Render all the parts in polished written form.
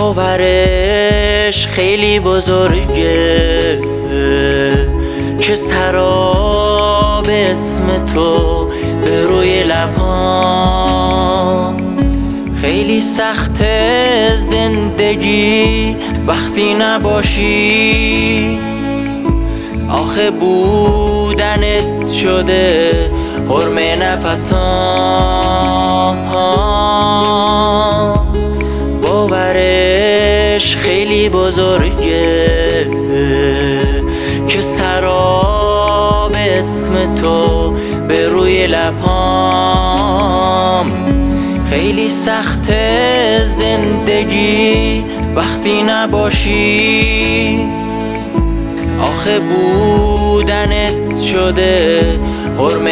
باورش خیلی بزرگه که سراب اسم تو به روی لبام. خیلی سخته زندگی وقتی نباشی، آخه بودنت شده حرم نفسام. باورش خیلی بزرگه که سراب اسم تو به روی لبام. خیلی سخته زندگی وقتی نباشی، آخه بودنت شده حرم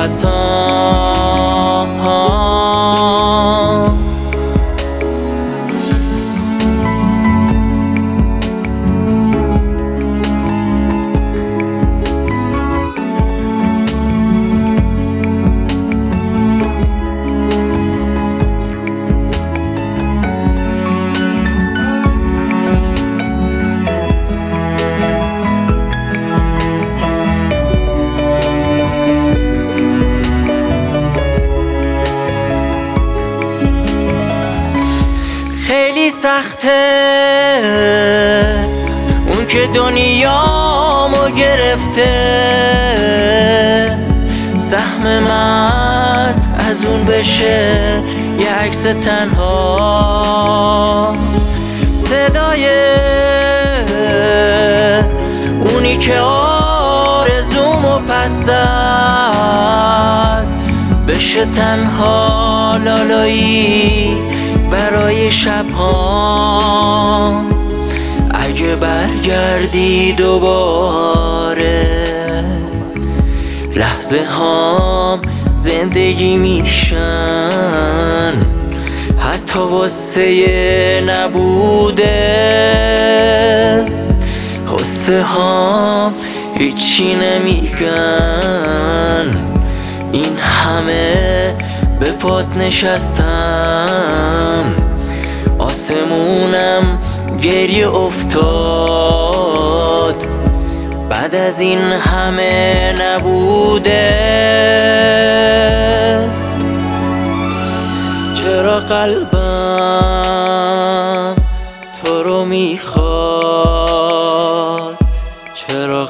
نفسام. خیلی سخته اون که دنیامو گرفته، سهم من از اون بشه یه عکس تنها. صدای اونی که آرزومو پس زد بشه تنها لالایی برای شب‌ها. اگه برگردی دوباره، لحظه هام زندگی میشن، حتی واسه نبوده غصه هام هیچی نمیگن. این همه به پات نشستم، آسمونم گریه افتاد. بعد از این همه نبوده، چرا قلبم تو رو میخواد؟ چرا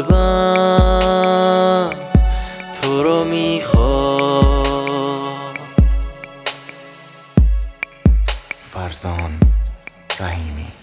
قلبم تو رو میخواد؟ فرزان رحیمی.